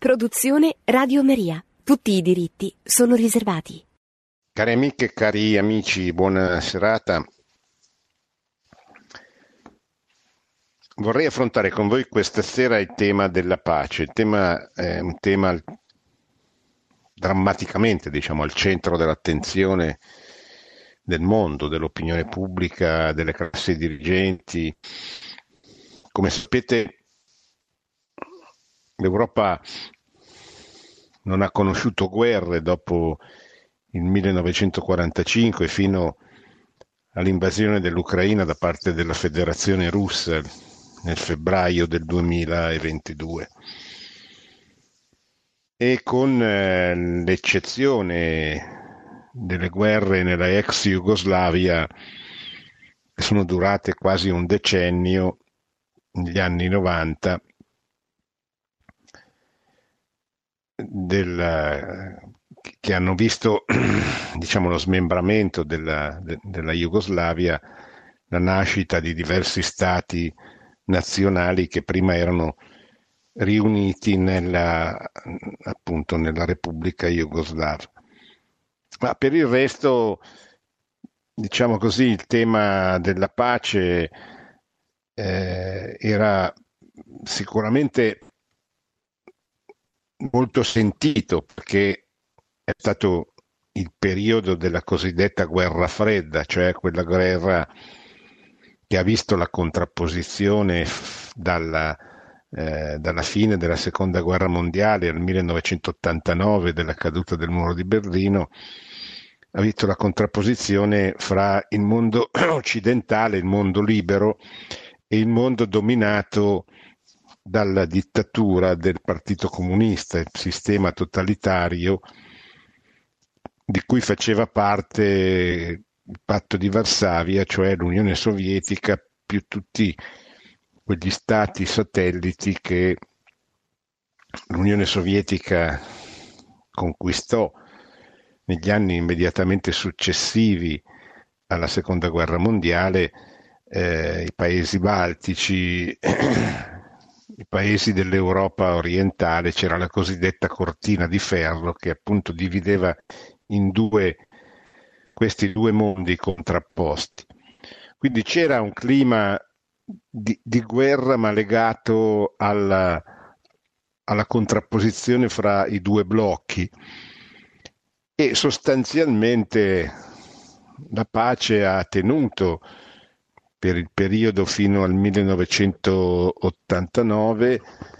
Produzione Radio Maria. Tutti i diritti sono riservati. Cari amiche e cari amici, buona serata. Vorrei affrontare con voi questa sera il tema della pace. Il tema è un tema drammaticamente, al centro dell'attenzione del mondo, dell'opinione pubblica, delle classi dirigenti. Come sapete, l'Europa non ha conosciuto guerre dopo il 1945 fino all'invasione dell'Ucraina da parte della Federazione Russa nel febbraio del 2022. E con l'eccezione delle guerre nella ex Jugoslavia, che sono durate quasi un decennio, negli anni 90, che hanno visto lo smembramento della Jugoslavia, la nascita di diversi stati nazionali che prima erano riuniti nella Repubblica Jugoslava. Ma per il resto, il tema della pace era sicuramente molto sentito, perché è stato il periodo della cosiddetta guerra fredda, cioè quella guerra che ha visto la contrapposizione dalla fine della seconda guerra mondiale al 1989, della caduta del muro di Berlino, ha visto la contrapposizione fra il mondo occidentale, il mondo libero, e il mondo dominato dalla dittatura del Partito Comunista, il sistema totalitario di cui faceva parte il Patto di Varsavia, cioè l'Unione Sovietica, più tutti quegli stati satelliti che l'Unione Sovietica conquistò negli anni immediatamente successivi alla Seconda Guerra Mondiale, i paesi baltici, i paesi dell'Europa orientale. C'era la cosiddetta cortina di ferro che appunto divideva in due questi due mondi contrapposti. Quindi c'era un clima di guerra, ma legato alla contrapposizione fra i due blocchi, e sostanzialmente la pace ha tenuto per il periodo fino al 1989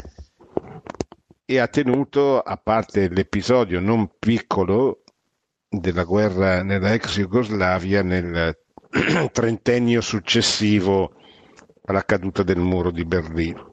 e ha tenuto, a parte l'episodio non piccolo della guerra nella ex Jugoslavia, nel trentennio successivo alla caduta del muro di Berlino.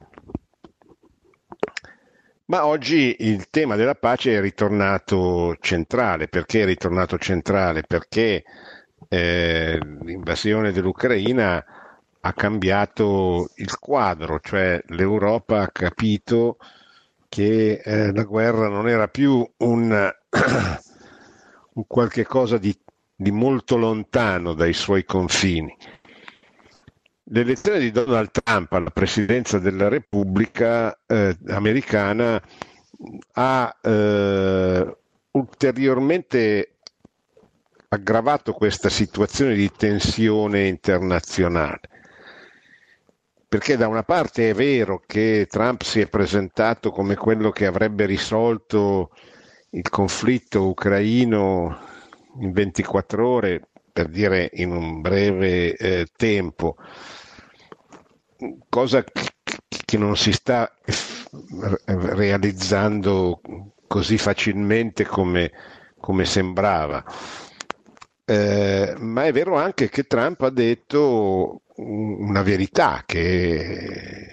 Ma oggi il tema della pace è ritornato centrale. Perché è ritornato centrale? Perché l'invasione dell'Ucraina ha cambiato il quadro, cioè l'Europa ha capito che la guerra non era più un qualche cosa di molto lontano dai suoi confini. L'elezione di Donald Trump alla presidenza della Repubblica americana ha ulteriormente aggravato questa situazione di tensione internazionale, perché da una parte è vero che Trump si è presentato come quello che avrebbe risolto il conflitto ucraino in 24 ore, per dire in un breve tempo, cosa che non si sta realizzando così facilmente come sembrava. Ma è vero anche che Trump ha detto una verità che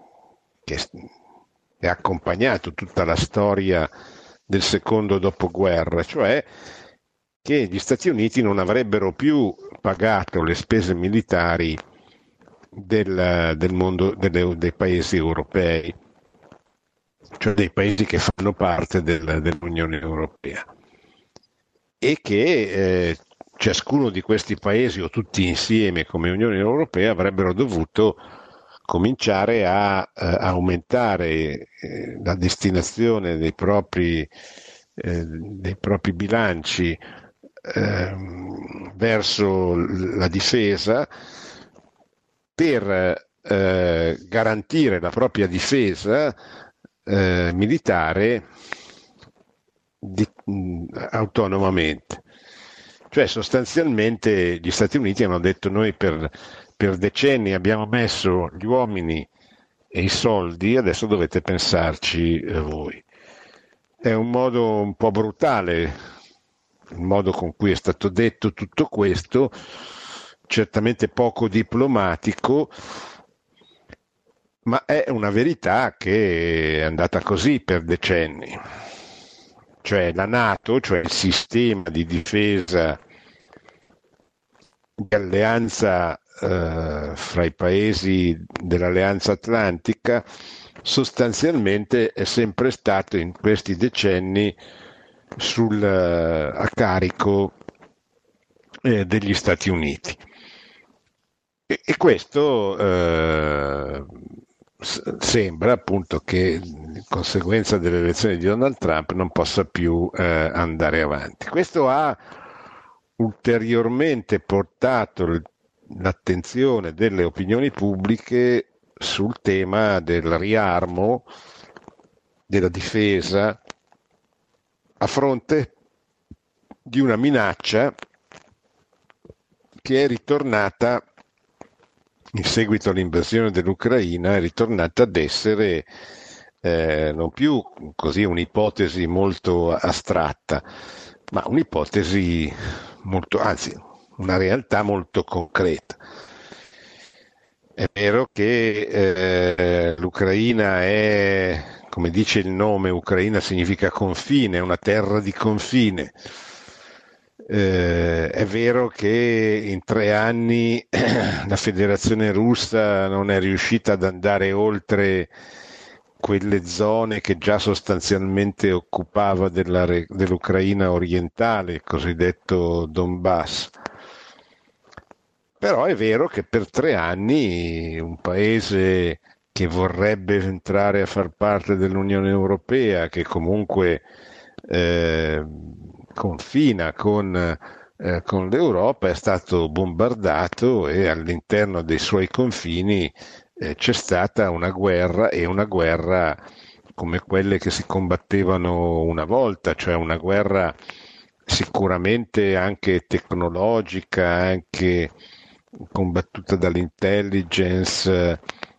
è accompagnato tutta la storia del secondo dopoguerra, cioè che gli Stati Uniti non avrebbero più pagato le spese militari del mondo dei paesi europei, cioè dei paesi che fanno parte dell'Unione Europea, e che ciascuno di questi paesi, o tutti insieme come Unione Europea, avrebbero dovuto cominciare a aumentare la destinazione dei propri bilanci verso la difesa per garantire la propria difesa militare autonomamente. Cioè sostanzialmente gli Stati Uniti hanno detto: noi per decenni abbiamo messo gli uomini e i soldi, adesso dovete pensarci voi. È un modo un po' brutale il modo con cui è stato detto tutto questo, certamente poco diplomatico, ma è una verità che è andata così per decenni. Cioè la NATO, cioè il sistema di difesa di alleanza fra i paesi dell'Alleanza Atlantica, sostanzialmente è sempre stato in questi decenni a carico degli Stati Uniti. E questo sembra appunto che in conseguenza delle elezioni di Donald Trump non possa più andare avanti. Questo ha ulteriormente portato l'attenzione delle opinioni pubbliche sul tema del riarmo, della difesa, a fronte di una minaccia che è ritornata in seguito all'invasione dell'Ucraina, è ritornata ad essere non più così un'ipotesi molto astratta, ma un'ipotesi anzi, una realtà molto concreta. È vero che l'Ucraina è, come dice il nome, Ucraina significa confine, è una terra di confine. È vero che in 3 anni la Federazione Russa non è riuscita ad andare oltre quelle zone che già sostanzialmente occupava dell'Ucraina orientale, il cosiddetto Donbass. Però è vero che per 3 anni un paese che vorrebbe entrare a far parte dell'Unione Europea, che comunque confina con l'Europa, è stato bombardato e all'interno dei suoi confini c'è stata una guerra, e una guerra come quelle che si combattevano una volta, cioè una guerra sicuramente anche tecnologica, anche combattuta dall'intelligence,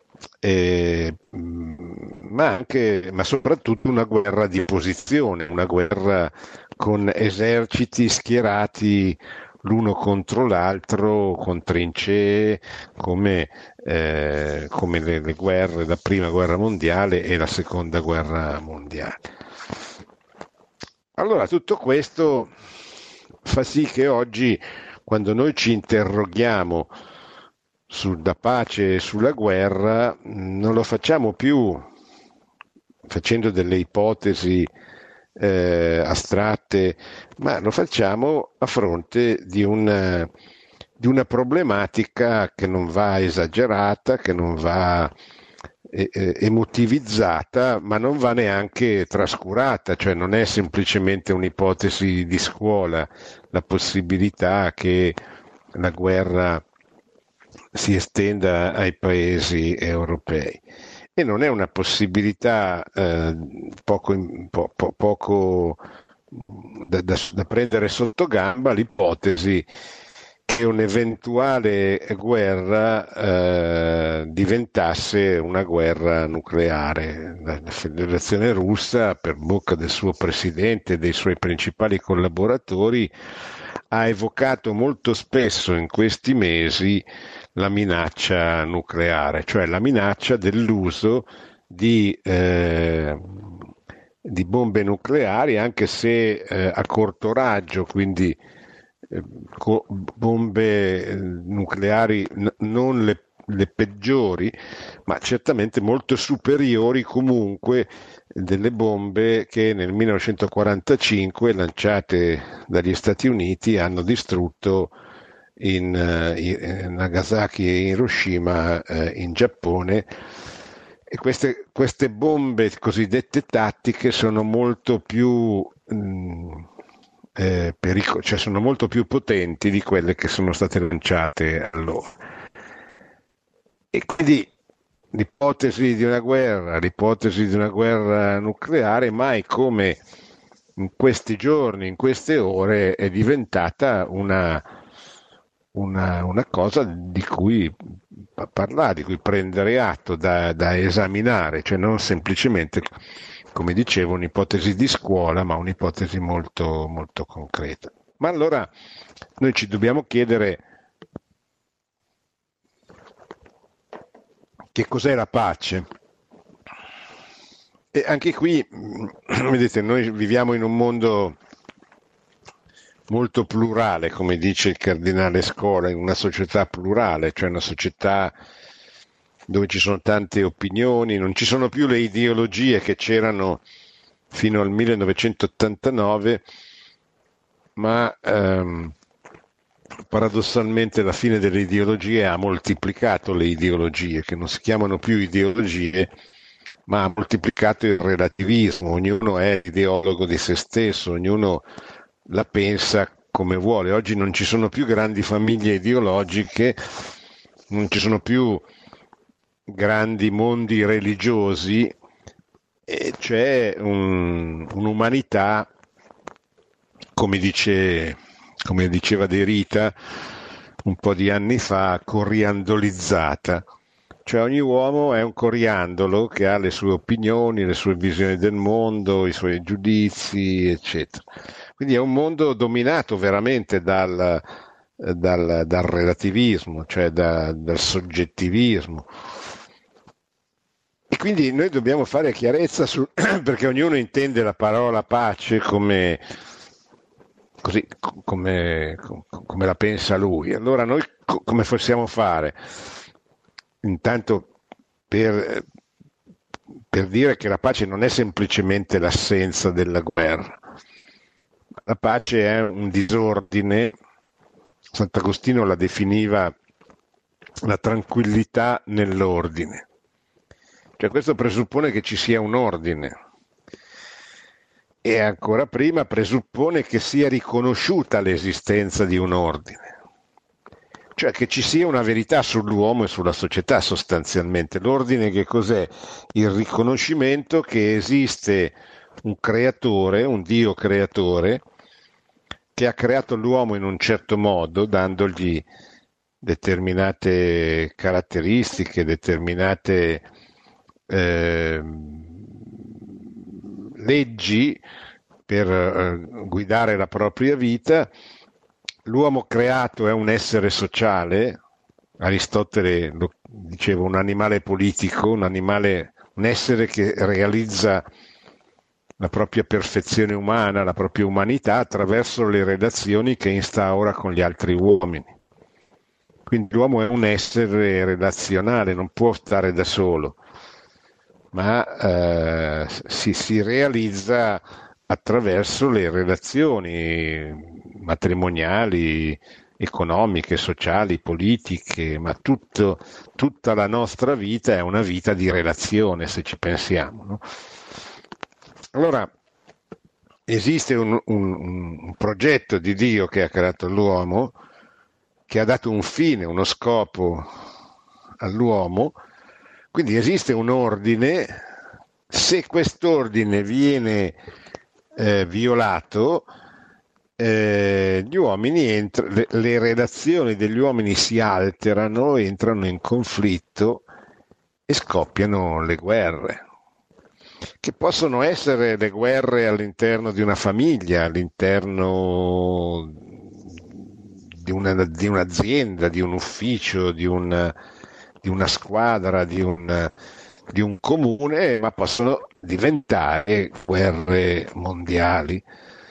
ma soprattutto una guerra di posizione, una guerra con eserciti schierati l'uno contro l'altro, con trincee, come le guerre, la prima guerra mondiale e la seconda guerra mondiale. Allora, tutto questo fa sì che oggi, quando noi ci interroghiamo sulla pace e sulla guerra, non lo facciamo più facendo delle ipotesi astratte, ma lo facciamo a fronte di una problematica che non va esagerata, che non va emotivizzata, ma non va neanche trascurata, cioè non è semplicemente un'ipotesi di scuola la possibilità che la guerra si estenda ai paesi europei. E non è una possibilità poco da prendere sotto gamba l'ipotesi che un'eventuale guerra diventasse una guerra nucleare. La Federazione Russa, per bocca del suo presidente e dei suoi principali collaboratori, ha evocato molto spesso in questi mesi la minaccia nucleare, cioè la minaccia dell'uso di bombe nucleari, anche se a corto raggio, quindi bombe nucleari non le peggiori, ma certamente molto superiori comunque delle bombe che nel 1945, lanciate dagli Stati Uniti, hanno distrutto in Nagasaki e Hiroshima in Giappone. E queste bombe cosiddette tattiche sono molto più cioè sono molto più potenti di quelle che sono state lanciate allora. E quindi l'ipotesi di una guerra nucleare, mai come in questi giorni, in queste ore, è diventata una cosa di cui parlare, di cui prendere atto, da esaminare, cioè non semplicemente, come dicevo, un'ipotesi di scuola, ma un'ipotesi molto, molto concreta. Ma allora noi ci dobbiamo chiedere che cos'è la pace. E anche qui, vedete, noi viviamo in un mondo molto plurale, come dice il cardinale Scola, in una società plurale, cioè una società dove ci sono tante opinioni, non ci sono più le ideologie che c'erano fino al 1989, ma paradossalmente la fine delle ideologie ha moltiplicato le ideologie, che non si chiamano più ideologie, ma ha moltiplicato il relativismo, ognuno è ideologo di se stesso, ognuno la pensa come vuole. Oggi non ci sono più grandi famiglie ideologiche, non ci sono più grandi mondi religiosi, e c'è un'umanità, come diceva De Rita un po' di anni fa, coriandolizzata. Cioè ogni uomo è un coriandolo che ha le sue opinioni, le sue visioni del mondo, i suoi giudizi, eccetera. Quindi è un mondo dominato veramente dal relativismo, cioè dal soggettivismo. E quindi noi dobbiamo fare chiarezza perché ognuno intende la parola pace così, come la pensa lui. Allora noi come possiamo fare? Intanto per dire che la pace non è semplicemente l'assenza della guerra. La pace è un disordine, Sant'Agostino la definiva la tranquillità nell'ordine. Cioè questo presuppone che ci sia un ordine e ancora prima presuppone che sia riconosciuta l'esistenza di un ordine. Cioè che ci sia una verità sull'uomo e sulla società sostanzialmente. L'ordine che cos'è? Il riconoscimento che esiste un creatore, un Dio creatore, che ha creato l'uomo in un certo modo, dandogli determinate caratteristiche, determinate leggi per guidare la propria vita. L'uomo creato è un essere sociale, Aristotele lo diceva, un animale politico, un essere che realizza la propria perfezione umana, la propria umanità attraverso le relazioni che instaura con gli altri uomini. Quindi l'uomo è un essere relazionale, non può stare da solo, ma si realizza attraverso le relazioni matrimoniali, economiche, sociali, politiche, ma tutta la nostra vita è una vita di relazione, se ci pensiamo, no? Allora, esiste un progetto di Dio che ha creato l'uomo, che ha dato un fine, uno scopo all'uomo, quindi esiste un ordine. Se quest'ordine viene violato, gli uomini le relazioni degli uomini si alterano, entrano in conflitto e scoppiano le guerre, che possono essere le guerre all'interno di una famiglia, all'interno di un'azienda, di un ufficio, di una squadra, di un comune, ma possono diventare guerre mondiali.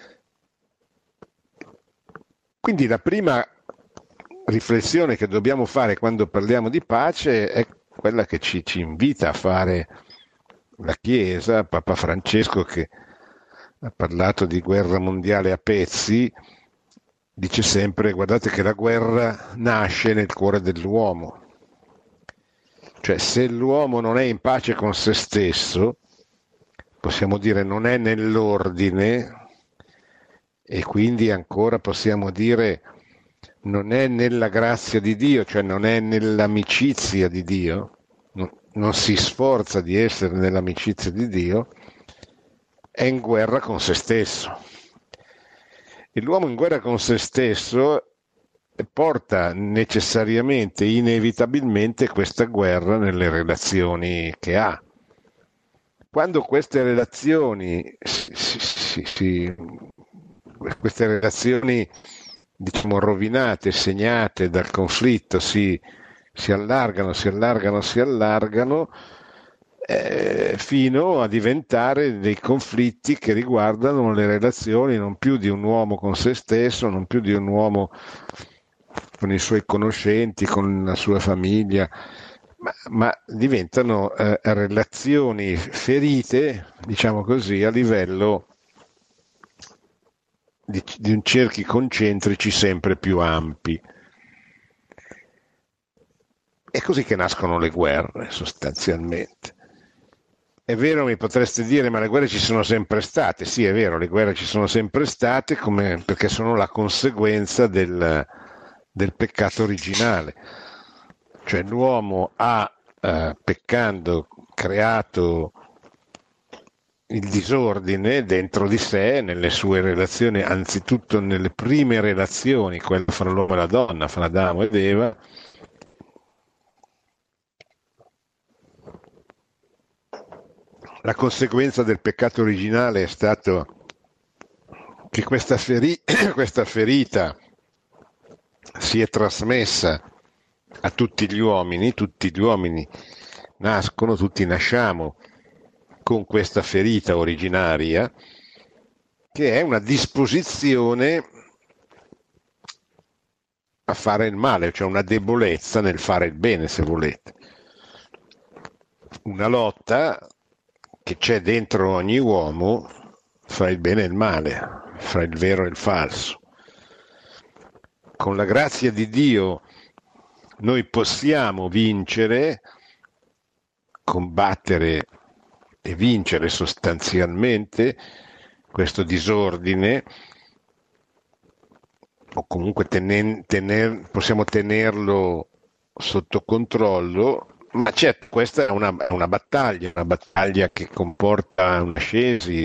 Quindi la prima riflessione che dobbiamo fare quando parliamo di pace è quella che ci invita a fare la Chiesa, Papa Francesco, che ha parlato di guerra mondiale a pezzi, dice sempre: guardate che la guerra nasce nel cuore dell'uomo. Cioè, se l'uomo non è in pace con se stesso, possiamo dire non è nell'ordine, e quindi ancora possiamo dire non è nella grazia di Dio, cioè non è nell'amicizia di Dio, non si sforza di essere nell'amicizia di Dio, è in guerra con se stesso. E l'uomo in guerra con se stesso porta necessariamente, inevitabilmente, questa guerra nelle relazioni che ha. Quando queste relazioni queste relazioni, diciamo, rovinate, segnate dal conflitto, si allargano, si allargano, si allargano, fino a diventare dei conflitti che riguardano le relazioni non più di un uomo con se stesso, non più di un uomo con i suoi conoscenti, con la sua famiglia, ma diventano relazioni ferite, diciamo così, a livello di un cerchi concentrici sempre più ampi. È così che nascono le guerre, sostanzialmente. È vero, mi potreste dire, ma le guerre ci sono sempre state. Sì, è vero, le guerre ci sono sempre state perché sono la conseguenza del peccato originale. Cioè l'uomo ha, peccando, creato il disordine dentro di sé, nelle sue relazioni, anzitutto nelle prime relazioni, quelle fra l'uomo e la donna, fra Adamo ed Eva. La conseguenza del peccato originale è stato che questa ferita si è trasmessa a tutti gli uomini nascono, tutti nasciamo con questa ferita originaria, che è una disposizione a fare il male, cioè una debolezza nel fare il bene, se volete. Una lotta che c'è dentro ogni uomo fra il bene e il male, fra il vero e il falso. Con la grazia di Dio noi possiamo vincere, combattere e vincere sostanzialmente questo disordine, o comunque possiamo tenerlo sotto controllo. Ma certo, questa è una battaglia che comporta un'ascesi,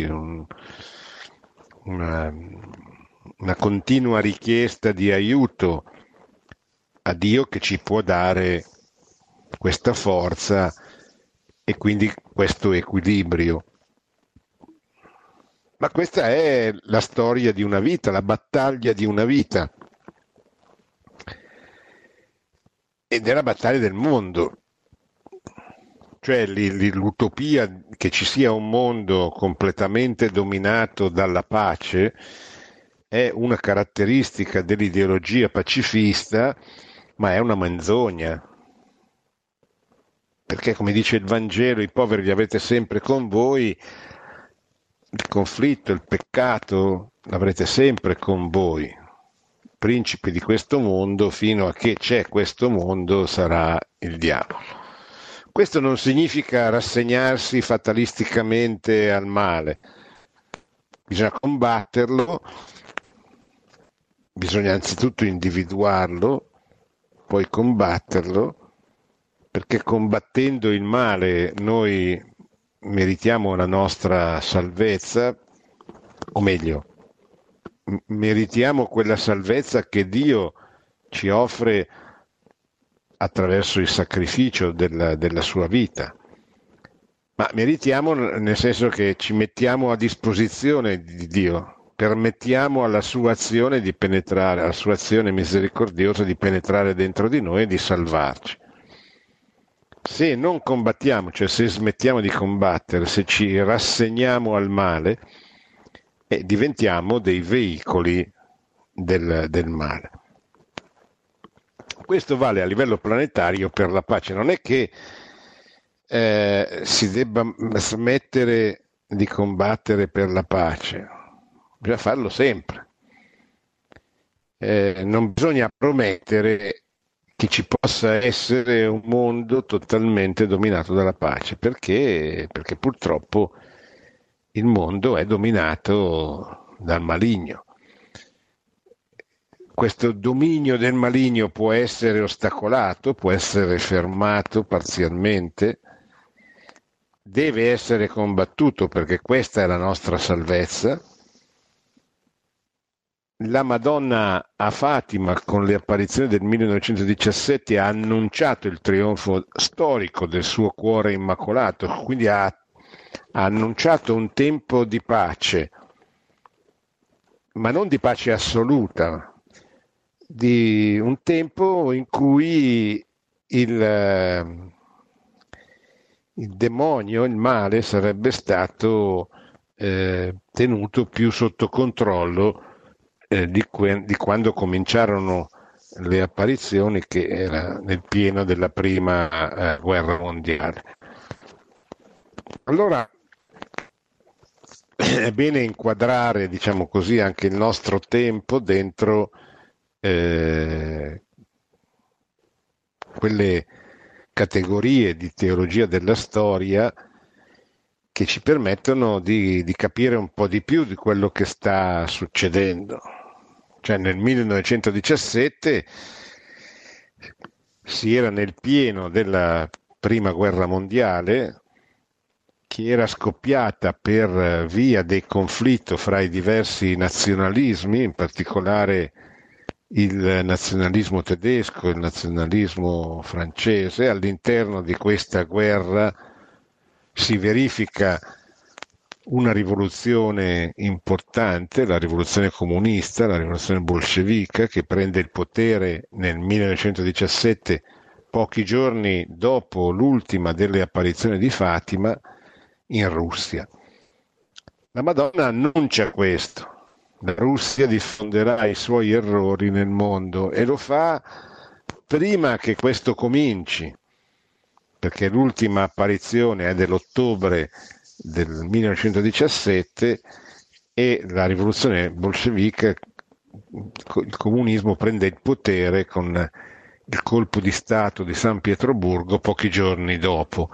una continua richiesta di aiuto a Dio, che ci può dare questa forza e quindi questo equilibrio. Ma questa è la storia di una vita, la battaglia di una vita. Ed è la battaglia del mondo. Cioè l'utopia che ci sia un mondo completamente dominato dalla pace è una caratteristica dell'ideologia pacifista, ma è una menzogna. Perché, come dice il Vangelo, i poveri li avete sempre con voi, il conflitto, il peccato l'avrete sempre con voi. Principi di questo mondo, fino a che c'è questo mondo, sarà il diavolo. Questo non significa rassegnarsi fatalisticamente al male, bisogna combatterlo, bisogna anzitutto individuarlo, poi combatterlo, perché combattendo il male noi meritiamo la nostra salvezza, o meglio, meritiamo quella salvezza che Dio ci offre attraverso il sacrificio della sua vita. Ma meritiamo nel senso che ci mettiamo a disposizione di Dio, permettiamo alla sua azione di penetrare, alla sua azione misericordiosa di penetrare dentro di noi e di salvarci. Se non combattiamo, cioè se smettiamo di combattere, se ci rassegniamo al male, diventiamo dei veicoli del male. Questo vale a livello planetario per la pace. Non è che si debba smettere di combattere per la pace, bisogna farlo sempre. non bisogna promettere che ci possa essere un mondo totalmente dominato dalla pace, perché purtroppo il mondo è dominato dal maligno. Questo dominio del maligno può essere ostacolato, può essere fermato parzialmente, deve essere combattuto perché questa è la nostra salvezza. La Madonna a Fatima, con le apparizioni del 1917, ha annunciato il trionfo storico del suo cuore immacolato, quindi ha annunciato un tempo di pace, ma non di pace assoluta, di un tempo in cui il demonio, il male, sarebbe stato tenuto più sotto controllo di quando cominciarono le apparizioni, che era nel pieno della prima guerra mondiale. Allora è bene inquadrare, diciamo così, anche il nostro tempo dentro quelle categorie di teologia della storia che ci permettono di capire un po' di più di quello che sta succedendo. Cioè nel 1917 si era nel pieno della prima guerra mondiale, che era scoppiata per via del conflitto fra i diversi nazionalismi, in particolare il nazionalismo tedesco e il nazionalismo francese. All'interno di questa guerra si verifica una rivoluzione importante, la rivoluzione comunista, la rivoluzione bolscevica, che prende il potere nel 1917, pochi giorni dopo l'ultima delle apparizioni di Fatima in Russia. La Madonna annuncia questo. La Russia diffonderà i suoi errori nel mondo e lo fa prima che questo cominci, perché l'ultima apparizione è dell'ottobre del 1917 e la rivoluzione bolscevica, il comunismo prende il potere con il colpo di Stato di San Pietroburgo pochi giorni dopo.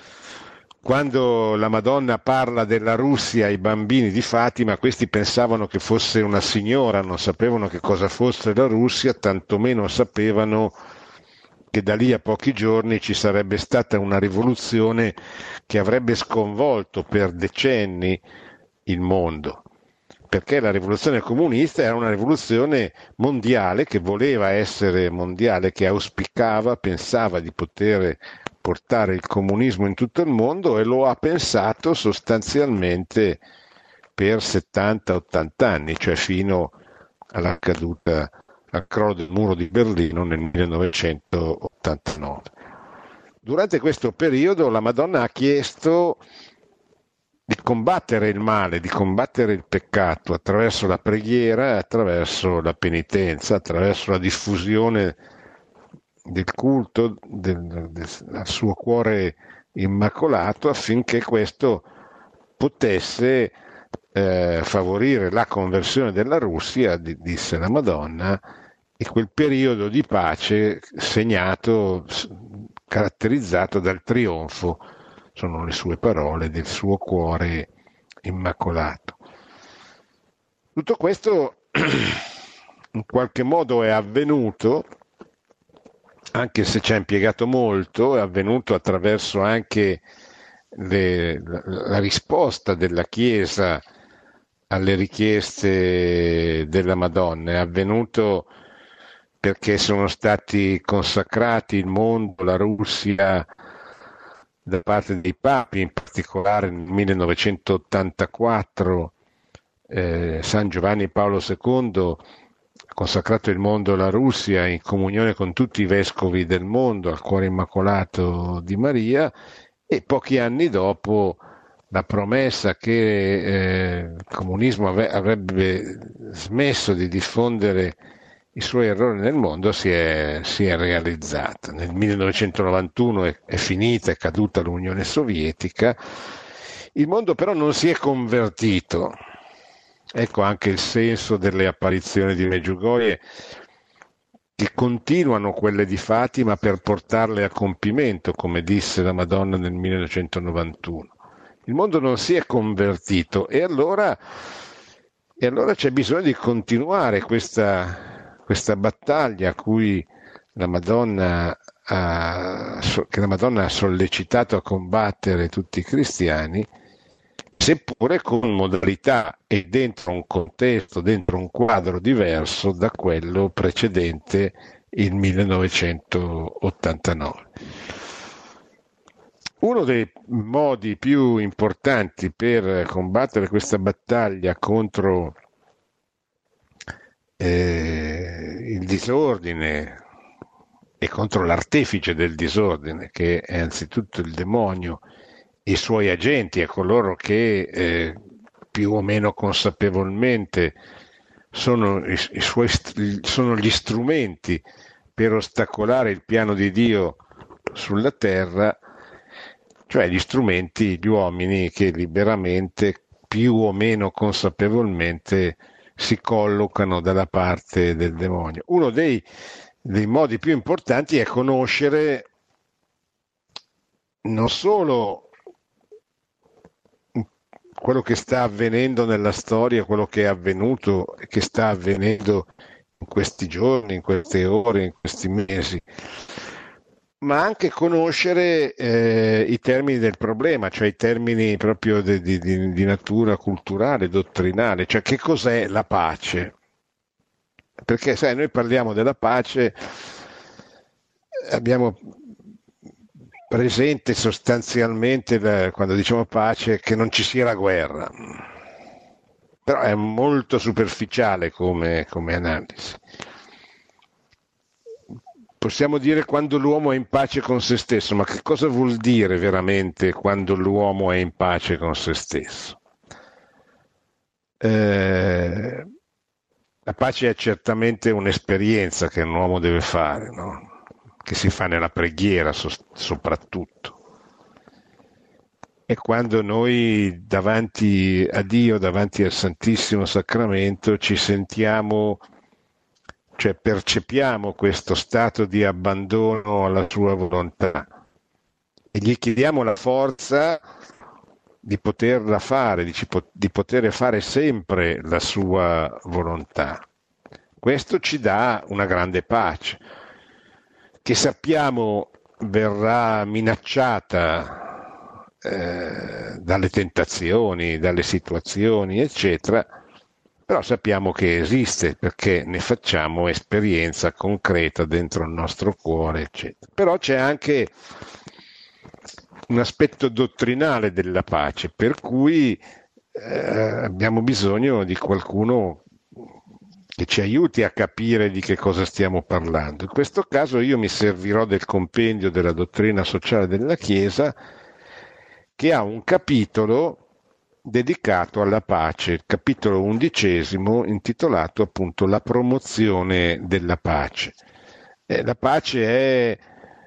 Quando la Madonna parla della Russia ai bambini di Fatima, questi pensavano che fosse una signora, non sapevano che cosa fosse la Russia, tantomeno sapevano che da lì a pochi giorni ci sarebbe stata una rivoluzione che avrebbe sconvolto per decenni il mondo, perché la rivoluzione comunista era una rivoluzione mondiale, che voleva essere mondiale, che auspicava, pensava di poter portare il comunismo in tutto il mondo, e lo ha pensato sostanzialmente per 70-80 anni, cioè fino alla caduta, al crollo del muro di Berlino nel 1989. Durante questo periodo la Madonna ha chiesto di combattere il male, di combattere il peccato attraverso la preghiera, attraverso la penitenza, attraverso la diffusione del culto al suo cuore immacolato, affinché questo potesse favorire la conversione della Russia, disse la Madonna, e quel periodo di pace segnato, caratterizzato dal trionfo, sono le sue parole, del suo cuore immacolato. Tutto questo in qualche modo è avvenuto, anche se ci ha impiegato molto, è avvenuto attraverso anche la risposta della Chiesa alle richieste della Madonna. È avvenuto perché sono stati consacrati il mondo, la Russia, da parte dei papi, in particolare nel 1984 San Giovanni Paolo II ha consacrato il mondo alla Russia in comunione con tutti i vescovi del mondo al cuore immacolato di Maria, e pochi anni dopo la promessa che il comunismo avrebbe smesso di diffondere i suoi errori nel mondo si è realizzata. Nel 1991 è finita, è caduta l'Unione Sovietica. Il mondo però non si è convertito, Ecco anche il senso delle apparizioni di Medjugorje, che continuano quelle di Fatima per portarle a compimento, come disse la Madonna nel 1991. Il mondo non si è convertito e allora c'è bisogno di continuare questa battaglia a cui la Madonna che la Madonna ha sollecitato a combattere tutti i cristiani, seppure con modalità e dentro un contesto, dentro un quadro diverso da quello precedente il 1989. Uno dei modi più importanti per combattere questa battaglia contro il disordine e contro l'artefice del disordine, che è anzitutto il demonio e i suoi agenti e coloro che più o meno consapevolmente sono sono gli strumenti per ostacolare il piano di Dio sulla terra, cioè gli strumenti, gli uomini che liberamente, più o meno consapevolmente, si collocano dalla parte del demonio. Uno dei modi più importanti è conoscere non solo quello che sta avvenendo nella storia, quello che è avvenuto e che sta avvenendo in questi giorni, in queste ore, in questi mesi, ma anche conoscere i termini del problema, cioè i termini proprio di natura culturale, dottrinale, cioè che cos'è la pace. Perché sai, noi parliamo della pace, abbiamo presente sostanzialmente, quando diciamo pace, che non ci sia la guerra, però è molto superficiale come analisi. Possiamo dire quando l'uomo è in pace con se stesso, ma che cosa vuol dire veramente quando l'uomo è in pace con se stesso? La pace è certamente un'esperienza che un uomo deve fare, no? Che si fa nella preghiera soprattutto. E quando noi davanti a Dio, davanti al Santissimo Sacramento, ci sentiamo, cioè percepiamo questo stato di abbandono alla sua volontà e gli chiediamo la forza di poterla fare, di poter fare sempre la sua volontà. Questo ci dà una grande pace, che sappiamo verrà minacciata dalle tentazioni, dalle situazioni, eccetera, però sappiamo che esiste perché ne facciamo esperienza concreta dentro il nostro cuore, eccetera. Però c'è anche un aspetto dottrinale della pace, per cui abbiamo bisogno di qualcuno che ci aiuti a capire di che cosa stiamo parlando. In questo caso io mi servirò del compendio della dottrina sociale della Chiesa, che ha un capitolo dedicato alla pace, il capitolo 11, intitolato appunto La promozione della pace. La pace è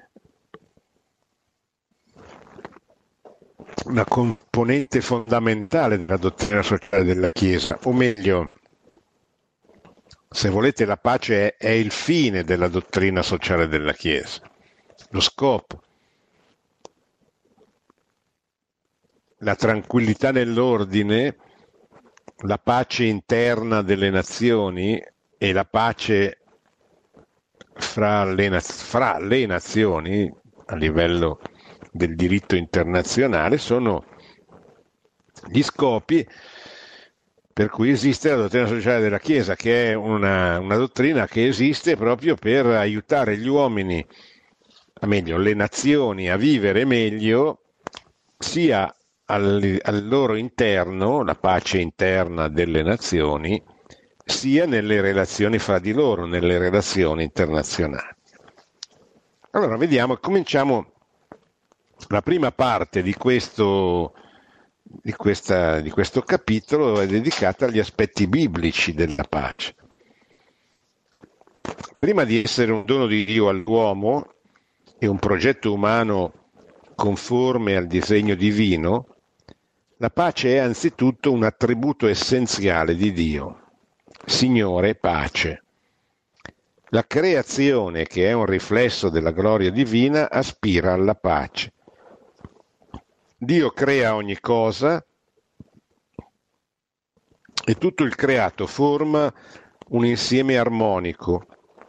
una componente fondamentale della dottrina sociale della Chiesa, o meglio, se volete, la pace è il fine della dottrina sociale della Chiesa, lo scopo. La tranquillità nell'ordine, la pace interna delle nazioni e la pace fra le nazioni a livello del diritto internazionale sono gli scopi per cui esiste la dottrina sociale della Chiesa, che è una dottrina che esiste proprio per aiutare gli uomini, o meglio, le nazioni a vivere meglio, sia al loro interno, la pace interna delle nazioni, sia nelle relazioni fra di loro, nelle relazioni internazionali. Allora, vediamo, cominciamo la prima parte di questo capitolo è dedicata agli aspetti biblici della pace. Prima di essere un dono di Dio all'uomo e un progetto umano conforme al disegno divino, La pace è anzitutto un attributo essenziale di Dio. Signore, pace. La creazione, che è un riflesso della gloria divina, aspira alla pace. Dio crea ogni cosa e tutto il creato forma un insieme armonico,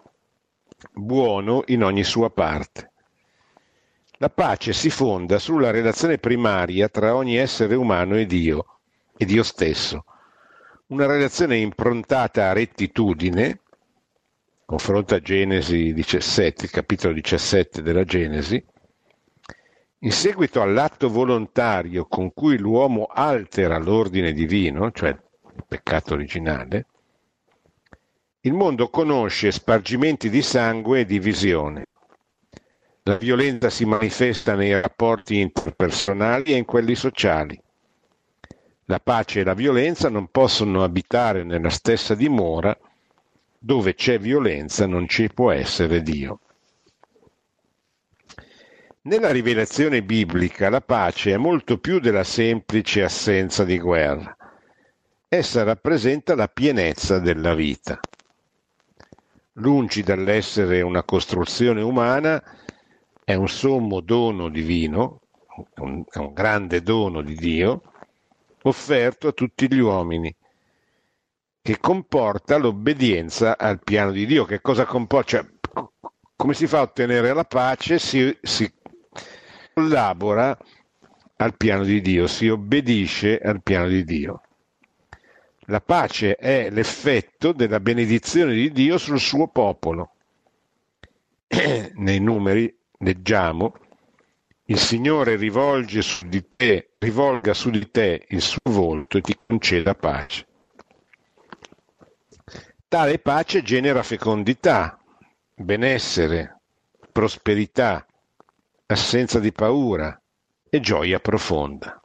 buono in ogni sua parte. La pace si fonda sulla relazione primaria tra ogni essere umano e Dio stesso. Una relazione improntata a rettitudine, confronta Genesi 17, il capitolo 17 della Genesi, in seguito all'atto volontario con cui l'uomo altera l'ordine divino, cioè il peccato originale, il mondo conosce spargimenti di sangue e divisione. La violenza si manifesta nei rapporti interpersonali e in quelli sociali. La pace e la violenza non possono abitare nella stessa dimora. Dove c'è violenza non ci può essere Dio. Nella rivelazione biblica la pace è molto più della semplice assenza di guerra. Essa rappresenta la pienezza della vita. Lungi dall'essere una costruzione umana, è un sommo dono divino, è un grande dono di Dio, offerto a tutti gli uomini, che comporta l'obbedienza al piano di Dio. Che cosa comporta? Cioè, come si fa a ottenere la pace? Si collabora al piano di Dio, si obbedisce al piano di Dio. La pace è l'effetto della benedizione di Dio sul suo popolo. Nei numeri leggiamo: il Signore rivolga su di te il suo volto e ti conceda pace. Tale pace genera fecondità, benessere, prosperità, assenza di paura e gioia profonda.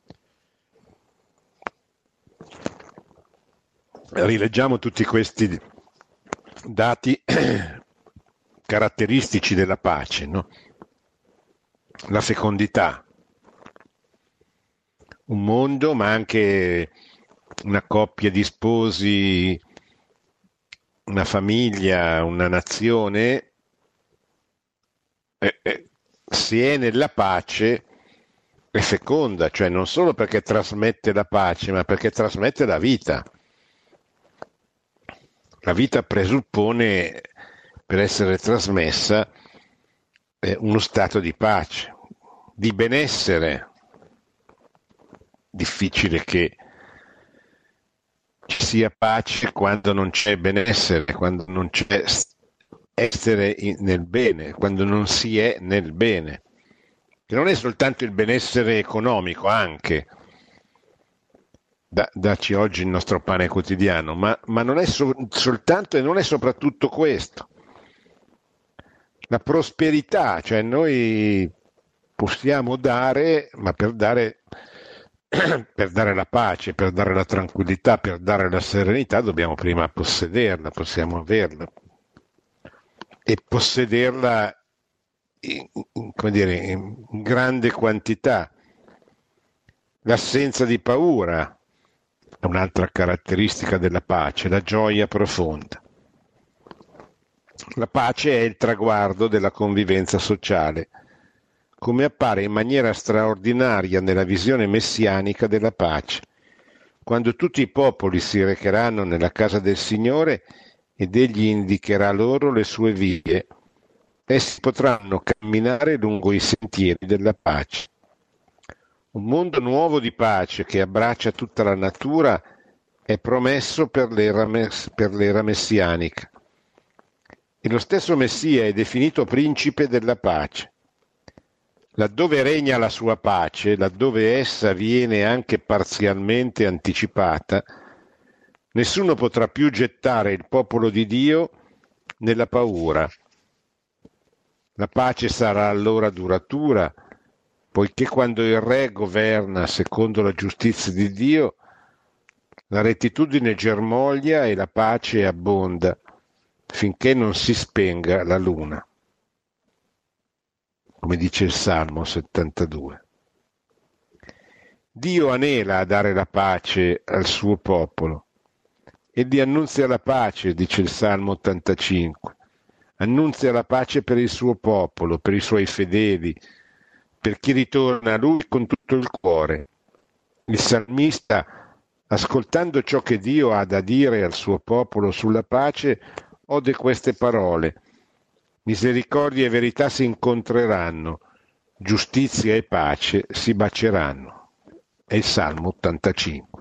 Rileggiamo tutti questi dati caratteristici della pace, no? La fecondità, un mondo, ma anche una coppia di sposi, una famiglia, una nazione, se è nella pace è feconda, cioè non solo perché trasmette la pace, ma perché trasmette la vita. La vita presuppone, per essere trasmessa, uno stato di pace, di benessere. Difficile che ci sia pace quando non c'è benessere, quando non c'è essere nel bene, quando non si è nel bene. Che non è soltanto il benessere economico, anche. Dacci oggi il nostro pane quotidiano, ma non è soltanto e non è soprattutto questo. La prosperità, cioè noi possiamo dare, ma per dare la pace, per dare la tranquillità, per dare la serenità, dobbiamo prima possederla, possiamo averla. E possederla in grande quantità. L'assenza di paura è un'altra caratteristica della pace, la gioia profonda. La pace è il traguardo della convivenza sociale, come appare in maniera straordinaria nella visione messianica della pace, quando tutti i popoli si recheranno nella casa del Signore ed egli indicherà loro le sue vie. Essi potranno camminare lungo i sentieri della pace. Un mondo nuovo di pace che abbraccia tutta la natura è promesso per l'era messianica. E lo stesso Messia è definito principe della pace. Laddove regna la sua pace, laddove essa viene anche parzialmente anticipata, nessuno potrà più gettare il popolo di Dio nella paura. La pace sarà allora duratura, poiché quando il Re governa secondo la giustizia di Dio, la rettitudine germoglia e la pace abbonda, finché non si spenga la luna, come dice il Salmo 72. Dio anela a dare la pace al suo popolo. Egli annunzia la pace, dice il Salmo 85. Annunzia la pace per il suo popolo, per i suoi fedeli, per chi ritorna a lui con tutto il cuore. Il salmista, ascoltando ciò che Dio ha da dire al suo popolo sulla pace, ode queste parole: misericordia e verità si incontreranno, giustizia e pace si baceranno. È il Salmo 85.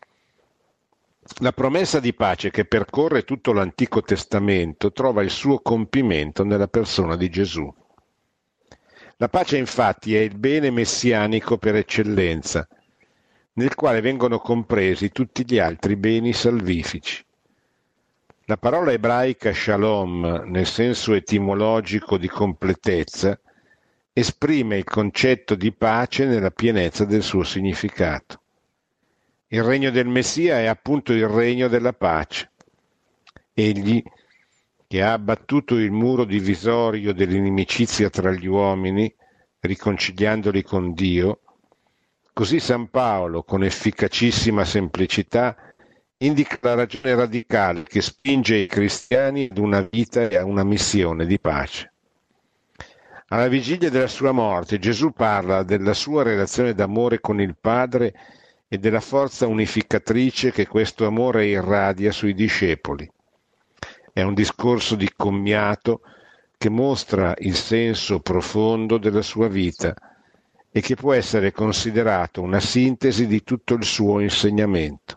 La promessa di pace che percorre tutto l'Antico Testamento trova il suo compimento nella persona di Gesù. La pace infatti è il bene messianico per eccellenza, nel quale vengono compresi tutti gli altri beni salvifici. La parola ebraica shalom, nel senso etimologico di completezza, esprime il concetto di pace nella pienezza del suo significato. Il regno del Messia è appunto il regno della pace. Egli, che ha abbattuto il muro divisorio dell'inimicizia tra gli uomini, riconciliandoli con Dio, così San Paolo, con efficacissima semplicità, indica la ragione radicale che spinge i cristiani ad una vita e a una missione di pace. Alla vigilia della sua morte, Gesù parla della sua relazione d'amore con il Padre e della forza unificatrice che questo amore irradia sui discepoli. È un discorso di commiato che mostra il senso profondo della sua vita e che può essere considerato una sintesi di tutto il suo insegnamento.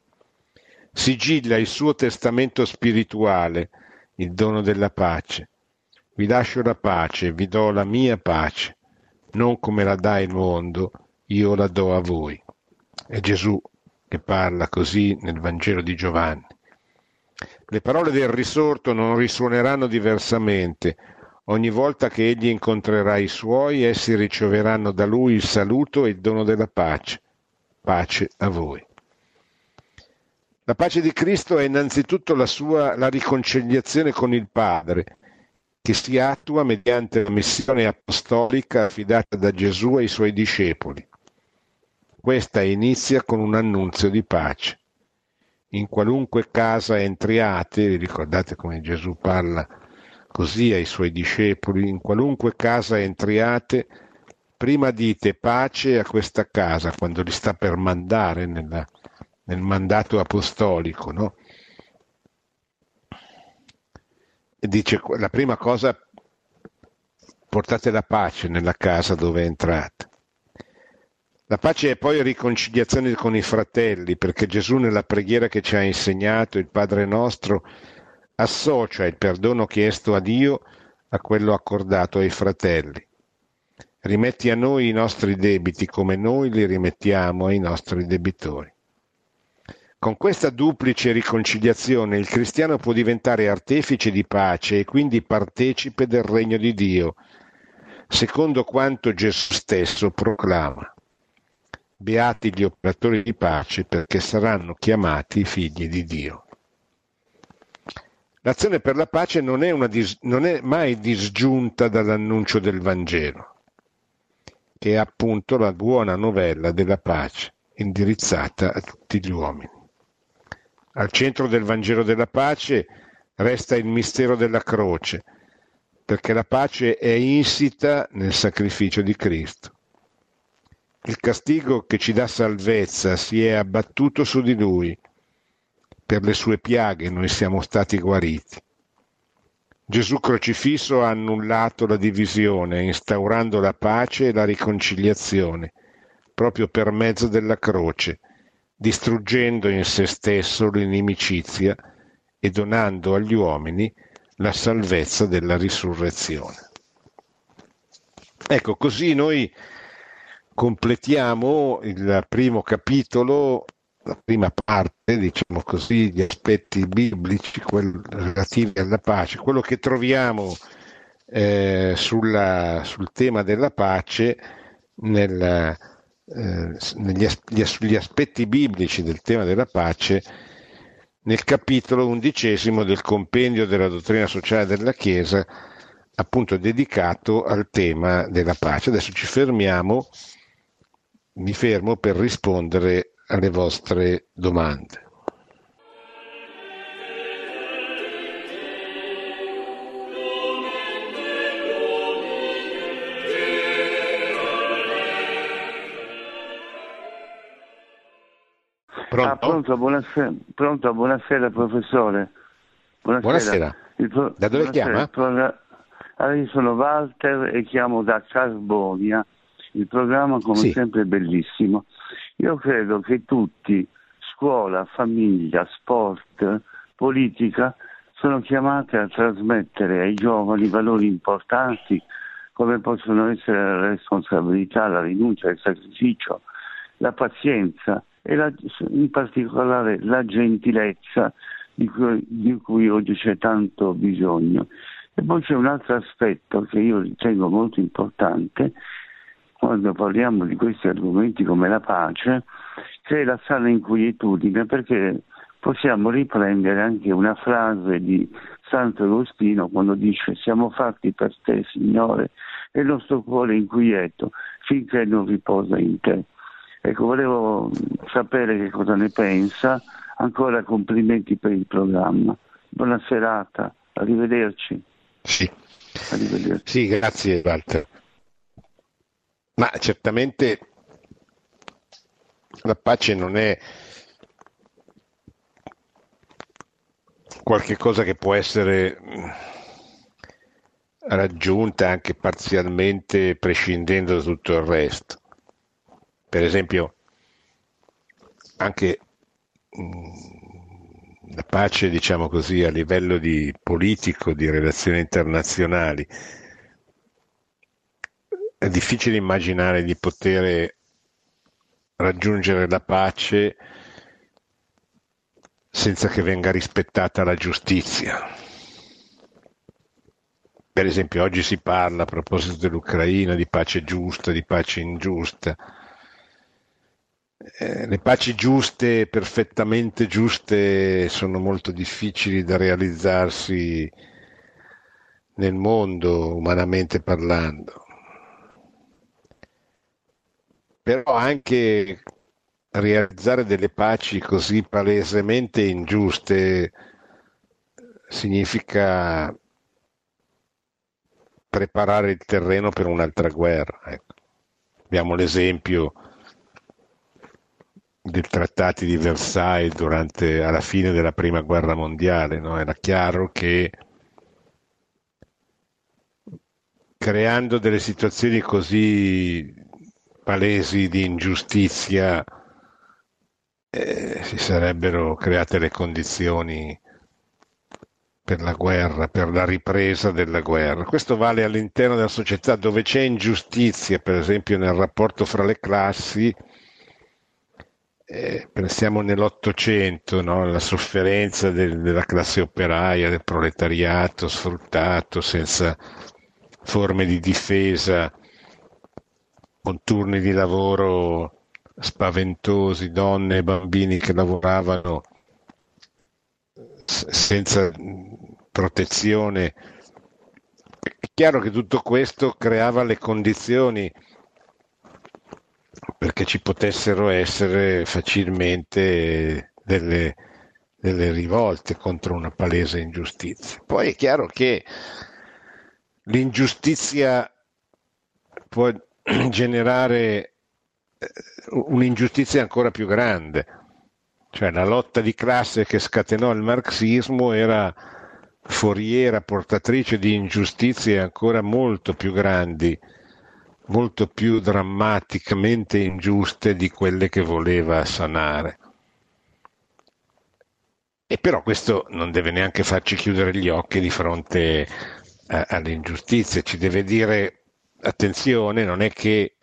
Sigilla il suo testamento spirituale, il dono della pace. Vi lascio la pace, vi do la mia pace, non come la dà il mondo, io la do a voi. È Gesù che parla così nel Vangelo di Giovanni. Le parole del risorto non risuoneranno diversamente. Ogni volta che egli incontrerà i suoi, essi riceveranno da lui il saluto e il dono della pace. Pace a voi. La pace di Cristo è innanzitutto la riconciliazione con il Padre, che si attua mediante la missione apostolica affidata da Gesù ai suoi discepoli. Questa inizia con un annunzio di pace. In qualunque casa entriate, vi ricordate come Gesù parla così ai suoi discepoli, in qualunque casa entriate, prima dite pace a questa casa, quando li sta per mandare nel mandato apostolico, no? E dice, la prima cosa, portate la pace nella casa dove entrate. La pace è poi riconciliazione con i fratelli, perché Gesù nella preghiera che ci ha insegnato, il Padre nostro, associa il perdono chiesto a Dio a quello accordato ai fratelli. Rimetti a noi i nostri debiti come noi li rimettiamo ai nostri debitori. Con questa duplice riconciliazione il cristiano può diventare artefice di pace e quindi partecipe del regno di Dio, secondo quanto Gesù stesso proclama. Beati gli operatori di pace, perché saranno chiamati figli di Dio. L'azione per la pace non è mai disgiunta dall'annuncio del Vangelo, che è appunto la buona novella della pace, indirizzata a tutti gli uomini. Al centro del Vangelo della pace resta il mistero della croce, perché la pace è insita nel sacrificio di Cristo. Il castigo che ci dà salvezza si è abbattuto su di Lui. Per le sue piaghe noi siamo stati guariti. Gesù crocifisso ha annullato la divisione, instaurando la pace e la riconciliazione, proprio per mezzo della croce, distruggendo in se stesso l'inimicizia e donando agli uomini la salvezza della risurrezione. Ecco, così noi completiamo il primo capitolo, la prima parte, diciamo così, gli aspetti biblici relativi alla pace. Quello che troviamo sul tema della pace sugli aspetti biblici del tema della pace nel capitolo 11 del compendio della dottrina sociale della Chiesa, appunto dedicato al tema della pace. Adesso ci fermiamo mi fermo per rispondere alle vostre domande. Pronto? Pronto, buonasera professore. Buonasera. Da dove chiama? Allora, io sono Walter e chiamo da Carbonia. Il programma come sempre è bellissimo. Io credo che tutti, scuola, famiglia, sport, politica, sono chiamati a trasmettere ai giovani valori importanti come possono essere la responsabilità, la rinuncia, il sacrificio, la pazienza e in particolare la gentilezza di cui oggi c'è tanto bisogno. E poi c'è un altro aspetto che io ritengo molto importante quando parliamo di questi argomenti come la pace, che è la sana inquietudine, perché possiamo riprendere anche una frase di Sant'Agostino quando dice: siamo fatti per te, Signore, e il nostro cuore è inquieto finché non riposa in te. Ecco, volevo sapere che cosa ne pensa. Ancora complimenti per il programma. Buona serata, arrivederci. Sì, Arrivederci. sì, grazie Walter. Ma certamente la pace non è qualche cosa che può essere raggiunta anche parzialmente prescindendo da tutto il resto. Per esempio, anche la pace, diciamo così, a livello di politico, di relazioni internazionali, è difficile immaginare di poter raggiungere la pace senza che venga rispettata la giustizia. Per esempio, oggi si parla, a proposito dell'Ucraina, di pace giusta, di pace ingiusta. Le paci giuste, perfettamente giuste, sono molto difficili da realizzarsi nel mondo, umanamente parlando. Però anche realizzare delle paci così palesemente ingiuste significa preparare il terreno per un'altra guerra. Ecco. Abbiamo l'esempio dei trattati di Versailles alla fine della prima guerra mondiale, no? Era chiaro che creando delle situazioni così palesi di ingiustizia si sarebbero create le condizioni per la guerra, per la ripresa della guerra. Questo vale all'interno della società dove c'è ingiustizia, per esempio nel rapporto fra le classi. Pensiamo nell'Ottocento, no? La sofferenza della classe operaia, del proletariato sfruttato, senza forme di difesa, con turni di lavoro spaventosi, donne e bambini che lavoravano senza protezione. È chiaro che tutto questo creava le condizioni perché ci potessero essere facilmente delle rivolte contro una palese ingiustizia. Poi è chiaro che l'ingiustizia può generare un'ingiustizia ancora più grande, cioè la lotta di classe che scatenò il marxismo era foriera, portatrice di ingiustizie ancora molto più grandi, molto più drammaticamente ingiuste di quelle che voleva sanare. E però questo non deve neanche farci chiudere gli occhi di fronte alle ingiustizie, ci deve dire attenzione, non è che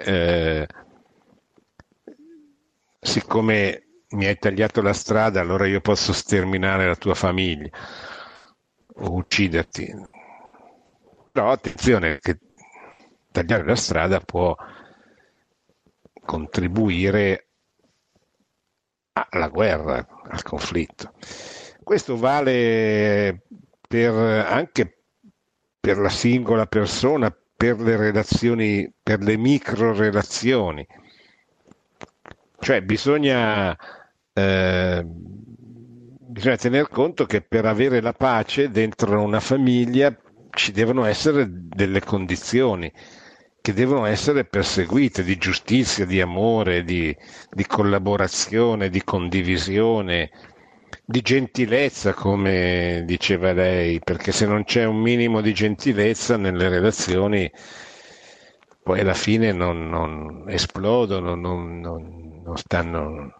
siccome mi hai tagliato la strada allora io posso sterminare la tua famiglia o ucciderti. Però attenzione che tagliare la strada può contribuire alla guerra, al conflitto. Questo vale anche per la singola persona, per le relazioni, per le micro relazioni. Cioè bisogna tener conto che per avere la pace dentro una famiglia ci devono essere delle condizioni che devono essere perseguite di giustizia, di amore, di collaborazione, di condivisione, di gentilezza, come diceva lei, perché se non c'è un minimo di gentilezza nelle relazioni, poi alla fine non esplodono, non stanno,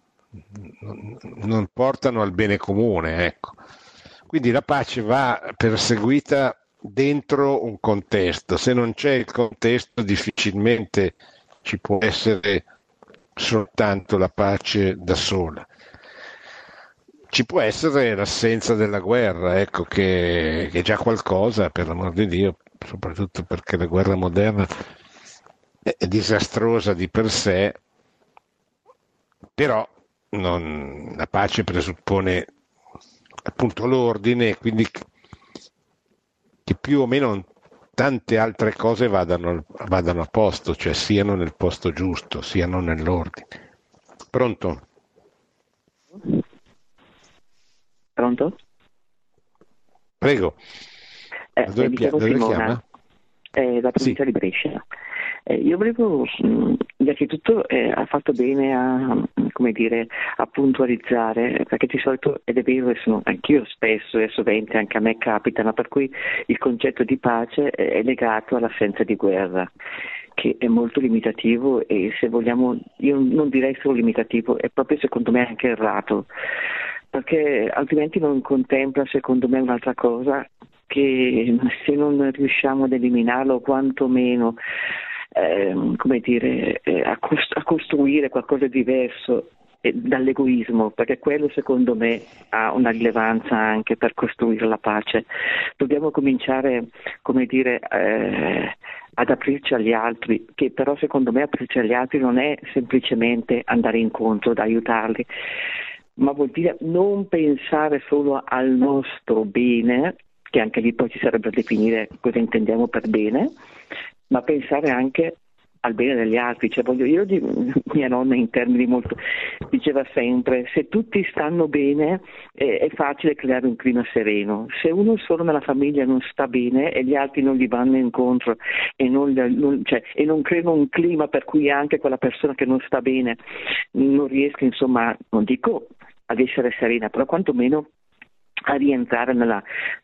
non portano al bene comune, ecco. Quindi la pace va perseguita dentro un contesto. Se non c'è il contesto, difficilmente ci può essere soltanto la pace da sola. Ci può essere l'assenza della guerra, ecco, che è già qualcosa, per l'amor di Dio, soprattutto perché la guerra moderna è disastrosa di per sé, però la pace presuppone appunto l'ordine, quindi che più o meno tante altre cose vadano a posto, cioè siano nel posto giusto, siano nell'ordine. Pronto? Pronto? Prego. Da dove chiama? Da provincia di Brescia. Io volevo, innanzitutto ha fatto bene a puntualizzare, perché di solito, ed è vero, anch'io spesso e sovente anche a me capitano, per cui il concetto di pace è legato all'assenza di guerra, che è molto limitativo e, se vogliamo, io non direi solo limitativo, è proprio secondo me anche errato, perché altrimenti non contempla secondo me un'altra cosa, che se non riusciamo ad eliminarlo, quantomeno a costruire qualcosa di diverso dall'egoismo, perché quello secondo me ha una rilevanza anche per costruire la pace. Dobbiamo cominciare, ad aprirci agli altri, che però secondo me aprirci agli altri non è semplicemente andare incontro, ad aiutarli, ma vuol dire non pensare solo al nostro bene, che anche lì poi ci sarebbe da definire cosa intendiamo per bene, ma pensare anche al bene degli altri. Cioè, mia nonna in termini molto diceva sempre: se tutti stanno bene è facile creare un clima sereno, se uno solo nella famiglia non sta bene e gli altri non gli vanno incontro e non creano un clima per cui anche quella persona che non sta bene non riesca, insomma, non dico ad essere serena, però quantomeno a rientrare nel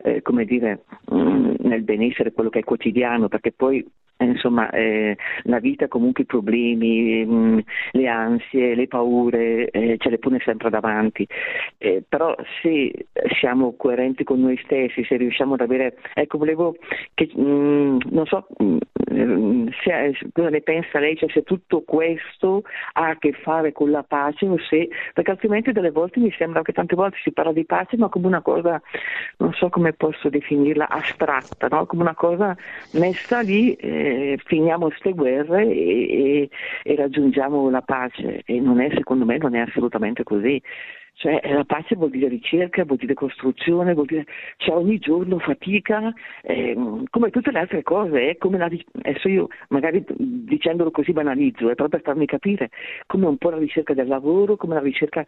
benessere, quello che è quotidiano, perché poi la vita, comunque, i problemi, le ansie, le paure ce le pone sempre davanti, però se siamo coerenti con noi stessi, se riusciamo ad avere, volevo che non so cosa ne pensa lei, cioè se tutto questo ha a che fare con la pace, o se, perché altrimenti delle volte mi sembra che tante volte si parla di pace ma come una cosa, non so come posso definirla, astratta, no? Come una cosa messa lì, finiamo queste guerre e raggiungiamo la pace, e secondo me non è assolutamente così. Cioè, la pace vuol dire ricerca, vuol dire costruzione, vuol dire, cioè, ogni giorno fatica, come tutte le altre cose, come adesso io magari dicendolo così banalizzo, è proprio per farmi capire, come un po' la ricerca del lavoro, come la ricerca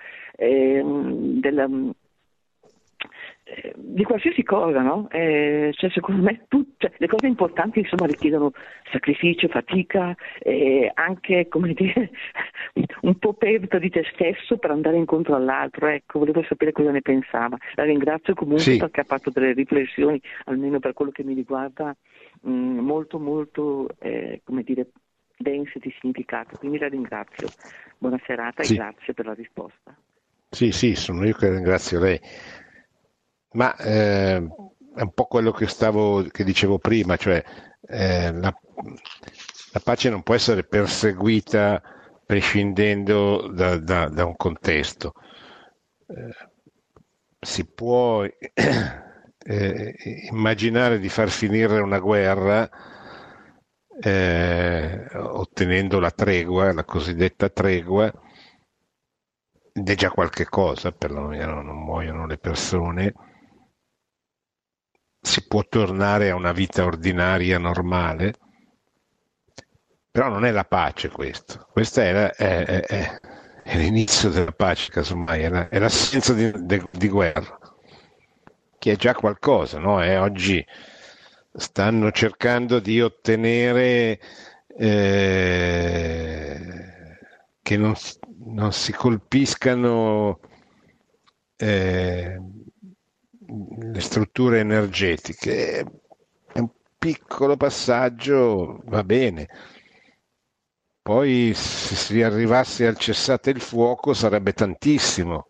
di qualsiasi cosa, no? Cioè, secondo me le cose importanti, insomma, richiedono sacrificio, fatica, anche, un po' perdita di te stesso per andare incontro all'altro. Ecco, volevo sapere cosa ne pensava. La ringrazio comunque perché ha fatto delle riflessioni, almeno per quello che mi riguarda, molto molto dense di significato, quindi la ringrazio. Buona serata e grazie per la risposta. Sì, sono io che ringrazio lei. Ma è un po' quello che dicevo prima, cioè la pace non può essere perseguita prescindendo da un contesto. Si può immaginare di far finire una guerra ottenendo la tregua, la cosiddetta tregua, ed è già qualche cosa, perlomeno non muoiono le persone. Si può tornare a una vita ordinaria, normale, però non è la pace questo. Questa è è l'inizio della pace, casomai, è l'assenza di guerra, che è già qualcosa, no? Oggi stanno cercando di ottenere che non si colpiscano le strutture energetiche. È un piccolo passaggio, va bene. Poi se si arrivasse al cessate il fuoco sarebbe tantissimo.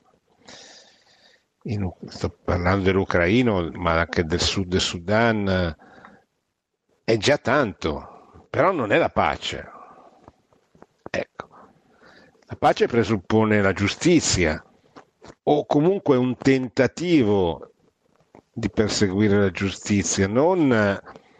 Sto parlando dell'Ucraina, ma anche del sud del Sudan. È già tanto, però non è la pace. Ecco, la pace presuppone la giustizia, o comunque un tentativo di perseguire la giustizia, non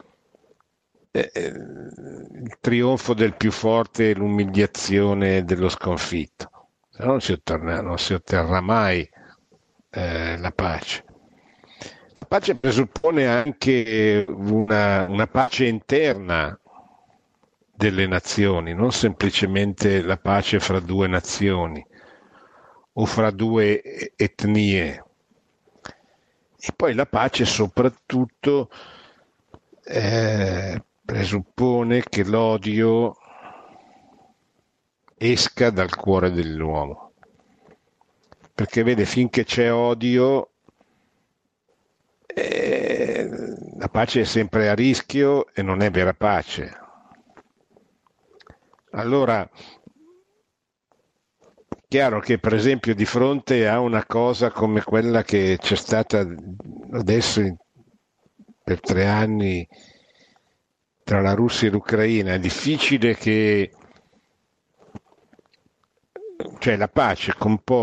il trionfo del più forte e l'umiliazione dello sconfitto. Se no non si otterrà mai la pace. La pace presuppone anche una pace interna delle nazioni, non semplicemente la pace fra due nazioni o fra due etnie. E poi la pace soprattutto presuppone che l'odio esca dal cuore dell'uomo. Perché vede, finché c'è odio, la pace è sempre a rischio e non è vera pace. Allora, chiaro che per esempio di fronte a una cosa come quella che c'è stata adesso per 3 anni tra la Russia e l'Ucraina, è difficile che, cioè la pace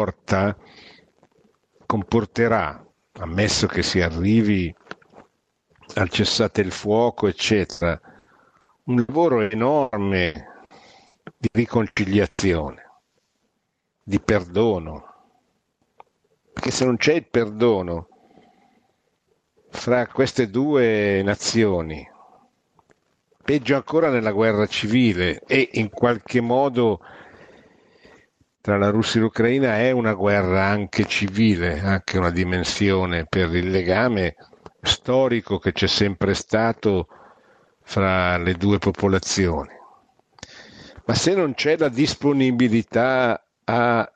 comporterà, ammesso che si arrivi al cessate il fuoco, eccetera, un lavoro enorme di riconciliazione, di perdono, perché se non c'è il perdono fra queste due nazioni, peggio ancora nella guerra civile, e in qualche modo tra la Russia e l'Ucraina è una guerra anche civile, anche una dimensione per il legame storico che c'è sempre stato fra le due popolazioni. Ma se non c'è la disponibilità a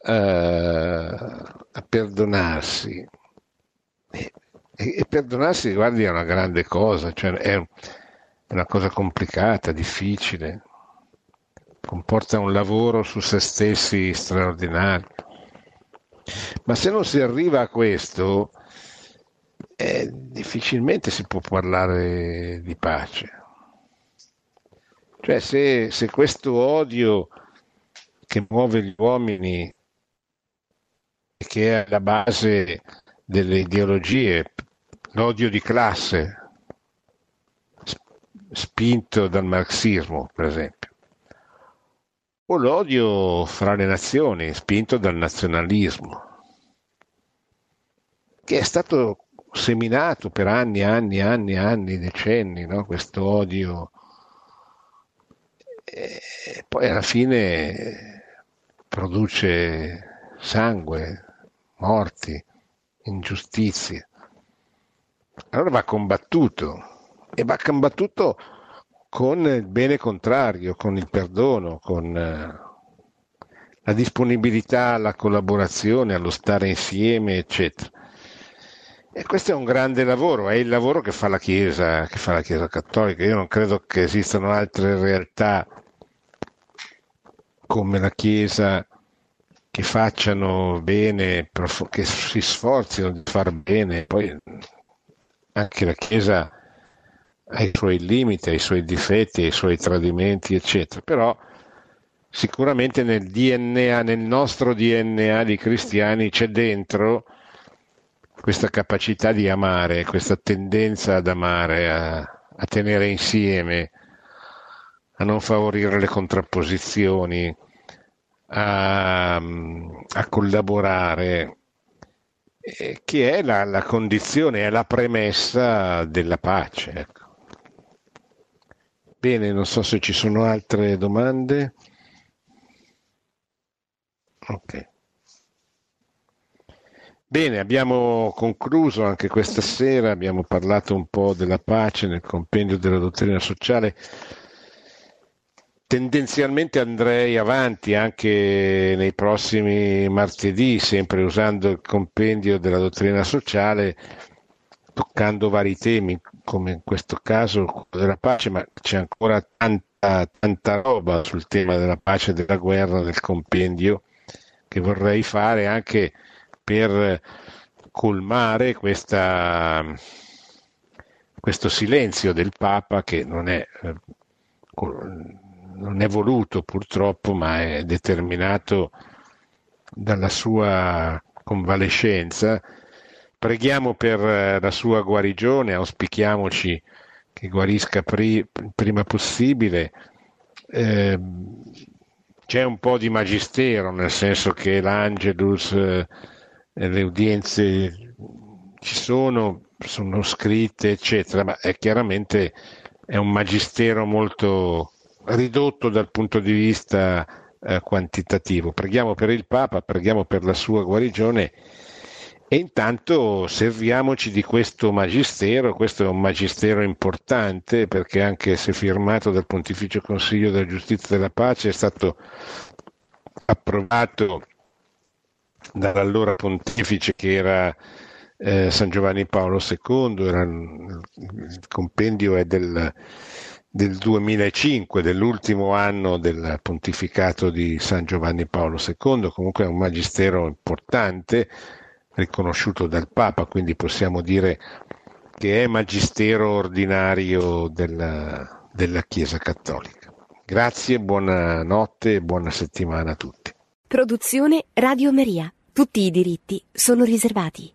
perdonarsi, e perdonarsi, guardi, è una grande cosa, cioè è una cosa complicata, difficile, comporta un lavoro su se stessi straordinario. Ma se non si arriva a questo, difficilmente si può parlare di pace. Cioè se questo odio che muove gli uomini e che è alla base delle ideologie, l'odio di classe, spinto dal marxismo, per esempio, o l'odio fra le nazioni, spinto dal nazionalismo, che è stato seminato per anni, decenni, no? Questo odio, e poi alla fine produce sangue, morti, ingiustizie. Allora va combattuto, e va combattuto con il bene contrario, con il perdono, con la disponibilità alla collaborazione, allo stare insieme, eccetera. E questo è un grande lavoro, è il lavoro che fa la Chiesa Cattolica. Io non credo che esistano altre realtà come la Chiesa che facciano bene, che si sforzino di far bene. Poi anche la Chiesa ha i suoi limiti, ha i suoi difetti, ha i suoi tradimenti, eccetera. Però sicuramente nel DNA, nel nostro DNA di cristiani c'è dentro questa capacità di amare, questa tendenza ad amare, a tenere insieme, a non favorire le contrapposizioni, a collaborare, che è la condizione, è la premessa della pace. Ecco. Bene, non so se ci sono altre domande. Ok. Bene, abbiamo concluso anche questa sera, abbiamo parlato un po' della pace nel compendio della dottrina sociale. Tendenzialmente andrei avanti anche nei prossimi martedì, sempre usando il compendio della dottrina sociale, toccando vari temi, come in questo caso della pace, ma c'è ancora tanta roba sul tema della pace e della guerra nel compendio che vorrei fare anche per colmare questo silenzio del Papa che non è voluto purtroppo, ma è determinato dalla sua convalescenza. Preghiamo per la sua guarigione, auspichiamoci che guarisca prima possibile. C'è un po' di magistero, nel senso che l'Angelus, le udienze ci sono scritte, eccetera, ma chiaramente è un magistero molto ridotto dal punto di vista quantitativo. Preghiamo per il Papa, preghiamo per la sua guarigione e intanto serviamoci di questo magistero. Questo è un magistero importante perché anche se firmato dal Pontificio Consiglio della Giustizia e della Pace è stato approvato dall'allora pontefice che era San Giovanni Paolo II, il compendio è del 2005, dell'ultimo anno del pontificato di San Giovanni Paolo II. Comunque è un magistero importante, riconosciuto dal Papa, quindi possiamo dire che è magistero ordinario della Chiesa Cattolica. Grazie, buonanotte e buona settimana a tutti. Produzione Radio Maria. Tutti i diritti sono riservati.